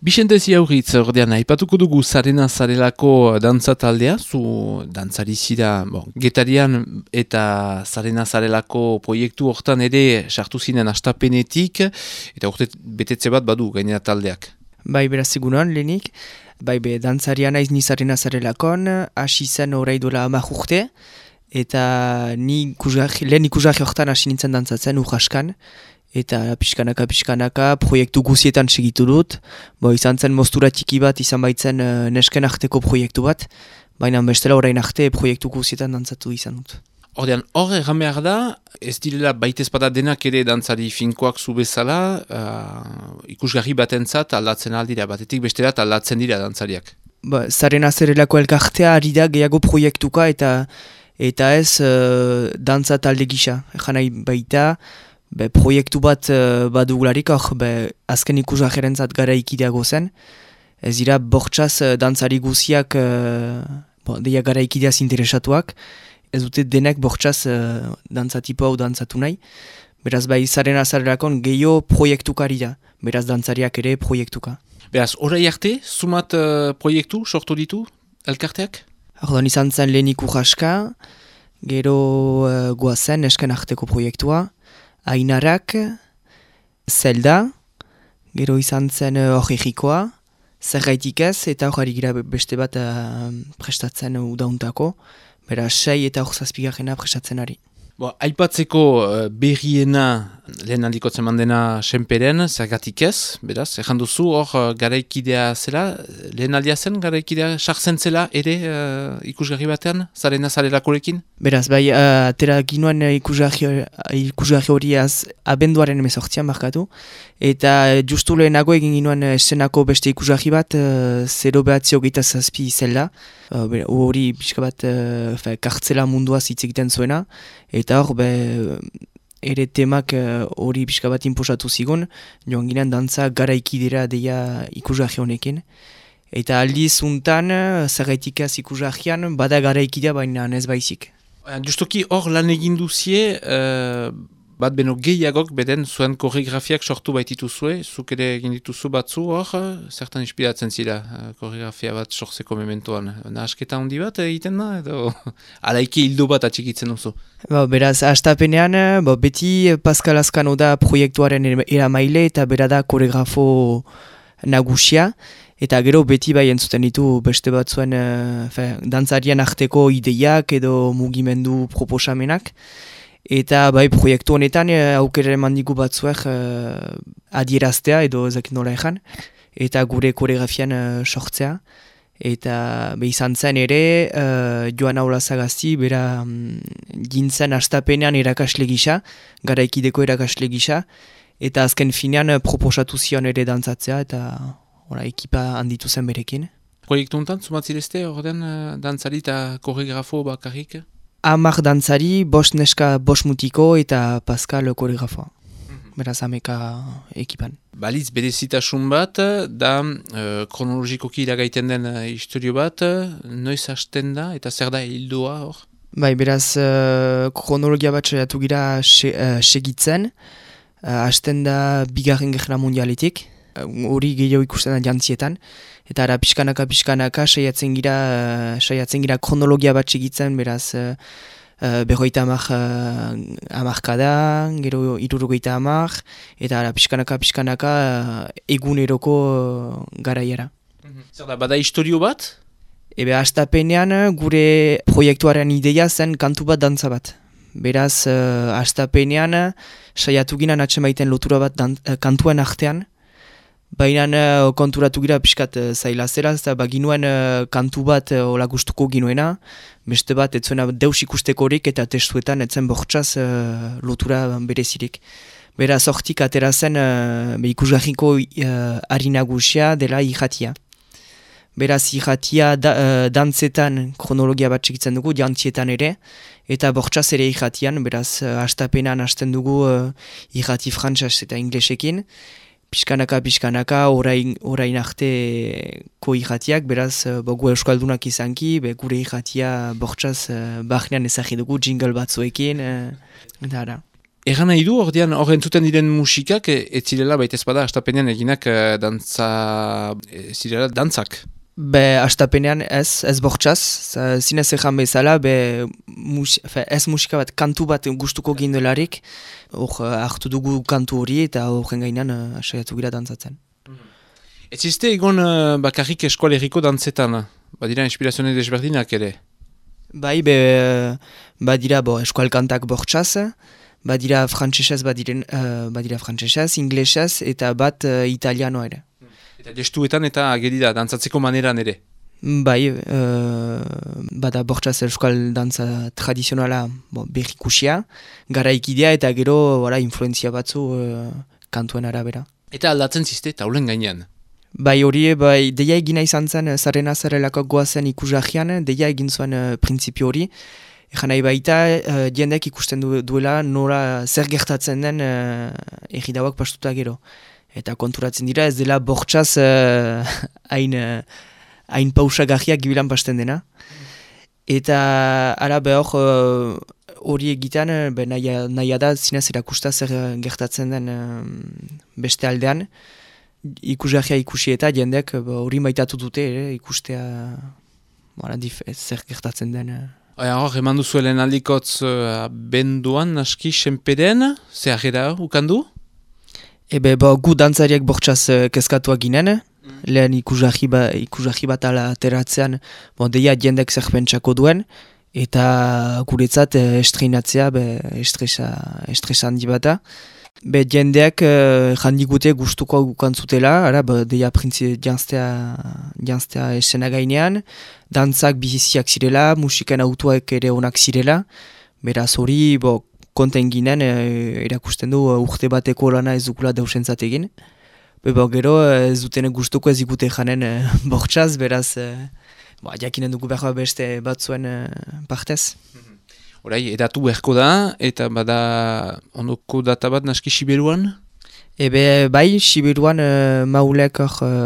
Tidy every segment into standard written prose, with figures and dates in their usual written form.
Bixente Ziauritz, ordean, aipatuko dugu Zarena Zarelako dantza taldea, zu dantzari zira, Getarian eta Zarena Zarelako proiektu hortan ere sartu zinen astapenetik, eta urte betetze bat badu gainera taldeak. Bai, beraz egunon, lehenik. Bai, dantzaria naiz ni Zarena Zarelakon, hasi zen orai dola 10 urte, eta lehen ikusgarri hortan hasi nintzen dantzatzen urraskan, eta pixkanaka proiektu guzietan segitu dut. Izan zen mostura txiki bat, izan baitzen nesken arteko proiektu bat, baina bestela orain arte proiektu guzietan dantzatu izan dut. Ordean, hor egan behar da, ez direla baitezpada denak ere dantzari finkoak zu bezala, ikusgarri batentzat aldatzen aldira, batetik besterat aldatzen dira dantzariak. Zarena Zarelako elkartea ari da gehiago proiektuka eta ez dantza talde gisa. Egan nahi baita, proiektu bat badugularik, azken ikusgarriarentzat gara ikideago zen. Ez dira bortxaz dantzari guziak deia gara ikideaz interesatuak. Ez dute denek bortxaz dantzatipo hau dantzatu nahi. Beraz, Zarena Zarelakon gehiago proiektukari da. Beraz, dantzariak ere proiektuka. Beraz, orai arte, sumat proiektu sortu ditu elkarteak? Ordan izan zen lehenik urraska, gero goazen esken arteko proiektua, Ainarak, Zelda, gero izan zen Horregikoa, Zergaitik ez, eta hori gira beste bat prestatzen udauntako, bera 6 eta 7 prestatzen ari. Aipatzeko berriena lehen handikotzen mandena senperen, zergatik ez, beraz, ejan duzu hor garaikidea zela, lehen aldia zen garaikidea sartzen zela ere ikusgarri batean, Zarena Zarelakorekin? Beraz, atera ginoen ikusgarri hori abenduaren 18an markatu, eta justu lehenago egin ginoen esenako beste ikusgarri bat 0,27 zela, hori pixka bat kartzela munduaz hitz egiten zuena, eta hor ere temak hori pixka bat inposatu zigun, joan ginen dantza garaikidera deia ikusgarri honekin. Eta aldiz untan, Zergaitik ez ikusgarrian, bada garaikidea baina ez baizik. Justoki hor lan egin duzie, bat beno gehiagok beden zuen koreografiak sortu baitituzue, zuk ere egin dituzu batzu hor, zertan inspiratzen zira koreografia bat sortzeko mementoan. Nahasketa handi bat egiten da, edo alaiki hildo bat atxikitzen duzu? Beraz, hastapenean, beti Pascal Azkano da proiektuaren eramaile eta bera da koreografo nagusia, eta gero beti entzuten ditu beste batzuen dantzarien arteko ideiak edo mugimendu proposamenak. Eta proiektu honetan aukera eman digu batzuek adieraztea edo ezak nola ejan, eta gure koreografian sortzea. Eta izan zen ere, Joan Aulazagazti, bera gintzen hastapenean erakasle gisa, garaikideko erakasle gisa, eta azken finean proposatu zion ere dantzatzea, eta ekipa handitu zen berekin. Proiektu honetan, zumatzilezte, orden dantzari eta koreografo bakarrik? 10 dantzari, 5 neska 5 mutiko eta Pascal koreografoa. Beraz, 10 ekipan. Baliz, berezitasun bat, da kronologikoki iragaiten den historio bat, noiz hasten da eta zer da hildoa hor? Beraz, kronologia bat saiatu gira segitzen, hasten da Bigarren Gerra Mundialetik, hori gehiago ikusten da jantzietan, eta ara pixkanaka saiatzen gira kronologia bat segitzen, beraz 50 hamarkada, gero 60 hamar, eta ara pixkanaka eguneroko garaiara. Zer da, bada historio bat? Hastapenean gure proiektuaren ideia zen kantu bat dantza bat. Beraz, hastapenean saiatu ginen atzemaiten lotura bat kantuen artean, baina konturatu gira pixkat zaila zera, eta baginuen kantu bat hola gustuko ginuena, beste bat etzuena deus ikustekorik eta testuetan etzen bortxaz lotura berezirik. Beraz, hortik atera zen ikusgarriko ari nagusia dela irratia. Beraz, irratia dantzetan kronologia bat txikitzen dugu, jantzietan ere, eta bortxaz ere irratian, beraz, hastapenan hasten dugu irrati frantzaz eta inglesekin, pixkanaka, orain arteko irratiak, beraz, gu euskaldunak izanki, gure irratia bortxaz bahnean ezagidugu, jingle batzuekin, eta ara. Egan nahi du, ordean, hor entzuten diren musikak, ez zirela, baita ezpada, astapenean eginak zirela dantzak. Astapenean ez bortxaz, zinez egan bezala, ez musika bat, kantu bat gustuko gindelarik, hartu dugu kantu hori eta horren gainean saiatu gira dantzatzen. Ez izte egon bakarrik eskualeriko dantzetan, badira inspirazioen desberdinak ere? Bai, badira eskualkantak bortxaz, badira frantsesez, inglesez eta bat italiano ere. Eta gestuetan eta ageri da, dantzatzeko maneran ere? Bai, bada bortxaz eskual dantza tradizionala berrikusia, garaikidea eta gero influenzia batzu kantuen arabera. Eta aldatzen ziste, taulen gainean? Bai hori, deia egina izan zen, zarena zarelako goazen ikusrajian, deia egin zuen printzipio hori. Egan nahi baita, jendek ikusten duela nola zer gertatzen den egidauak pastuta gero. Eta konturatzen dira ez dela bortxaz hain pausagarriak gibilan pasten dena. Eta ara behor hori egiten nahi da zinez erakusta zer gertatzen den beste aldean. Ikusgarria ikusi eta jendek hori maitatu dute ikustea zer gertatzen den. Hor, eman duzuelen aldikotz benduan, aski, senpeden, ze agera ukandu? Gu dantzariak bortxaz kezkatuak ginen, lehen ikusgarri bat ala ateratzean, deia jendek zer pentsako duen, eta guretzat estreinatzea, estresa handi bata. Jendeak jandigute gustuko gukantzutela, deia janztea esena gainean, dantzak biziziak zirela, musikan autuak ere onak zirela, beraz hori konten ginen erakusten du urte bateko lana ez dukula deusentzat egin. Gero ez duten gustuko ez ikute janen bortxaz, beraz jakinen dugu behar beste batzuen partez. Horai, edatu beharko da, eta bada ondoko data bat naski Siberuan? Bai, Siberuan maulek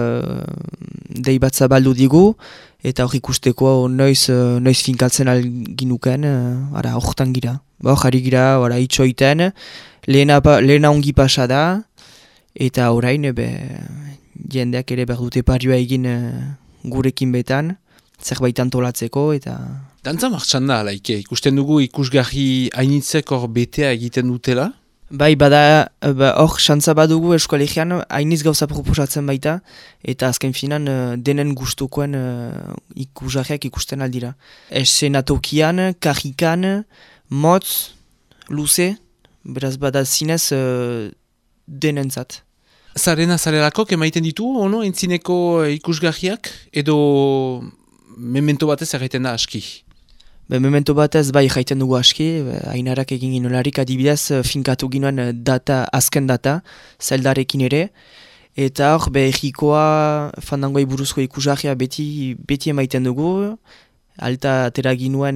dei bat zabaldu digu, eta hor ikusteko noiz finkatzen alginuken, hortan gira. Jarri gira, itxoiten, lehena ongi pasa da, eta orain jendeak ere behar dute parioa egin gurekin betan, zerbait antolatzeko, eta... Dantza martxan da, laike, ikusten dugu ikusgarri hainitzek hor betea egiten dutela? Bai, bada, hor xantza badugu eskolegian hainiz gauza proposatzen baita, eta azken finan denen gustukoen ikusgarriak ikusten aldira. Esenatokian, kajikan, motz, luze, beraz bada zinez denentzat. Zarena zarelako emaiten ditu, ono, entzineko ikusgarriak, edo memento batez erraiten da aski? Memento batez bai jaiten dugu aski, hainarak egin ginolarik adibidez finkatu ginoen azken data, zeldarekin ere, eta hor egikoa fandangoi buruzko ikusgarria beti emaiten dugu, alta atera ginuen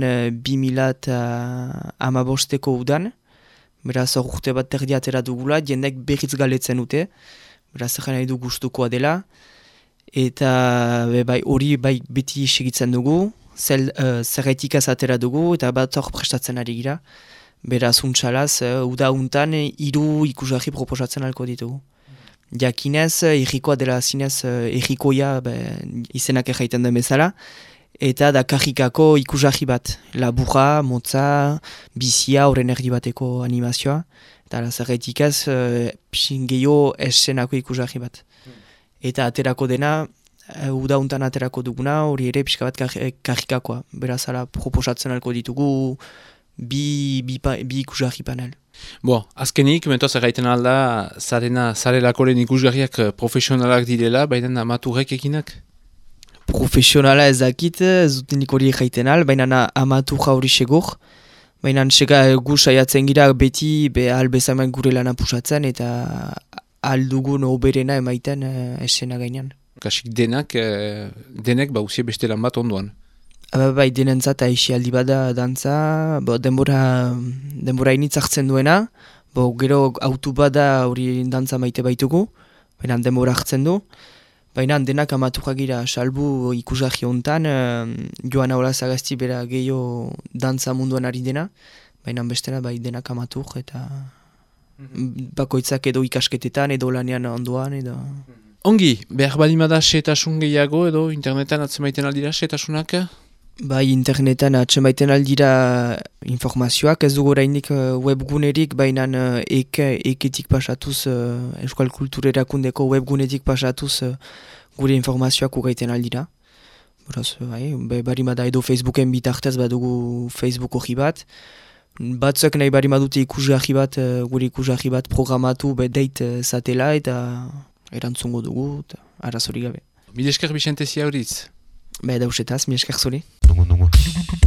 2015ko udan, beraz hor urte bat terdi atera dugula, jendek berriz galetzen dute, beraz egin nahi du gustukoa dela, eta hori beti segitzen dugu, zerretik atera dugu eta bat hor prestatzen ari gira. Beraz untxalaz, uda untan 3 ikusgarri proposatzen alko ditugu. Jakinez, egikoa dela zinez egikoia izenak erraiten den bezala, eta da kajikako ikusgarri bat. Laburra, motza, bizia, horren erdi bateko animazioa, eta zerretikaz gehiago esenako ikusgarri bat. Eta aterako dena, uda untan aterako duguna, hori ere pixka bat kajikakoa. Beraz, proposatzen alko ditugu bi ikusgarri panel. Azkenik, mentoaz erraiten alda, zarelakoren ikusgarriak profesionalak direla, baina amaturrek ekinak? Profesionala ez dakit, ez dutenik hori erraiten al, baina amaturra hori segur. Baina gu saiatzen gira beti albezamak gure lana pusatzen eta aldugun oberena emaiten esena gainean. Kasik denek usie beste lan bat ondoan. Bai, denentzat aixi aldi bada dantza, denbora initz hartzen duena, gero autu bada hori dantza maite baitugu, baina denbora hartzen du, baina denak amaturra gira, salbu ikusgarri hontan, Joana Olazagazti bera gehiago dantza munduan ari dena, baina bestela denak amatur eta bakoitzak edo ikasketetan, edo lanean ondoan, edo... Ongi, behar balimada setasun gehiago edo internetan atzemaiten aldira setasunak? Bai, internetan atzemaiten aldira informazioak, ez dugu orainik webgunerik, baina eketik pasatuz, Euskal Kultur Erakundeko webgunetik pasatuz gure informazioak ugaiten aldira. Beraz, bai, barimada edo Facebooken bitartez badugu Facebook hori bat. Batzuk nahi barimadute ikusgarri bat, gure ikusgarri bat programatu deit zatela eta erantzungo dugu, eta arazorik gabe. Mil esker Bixente Ziauritz. Dausetaz, mil esker zuri. Dongo.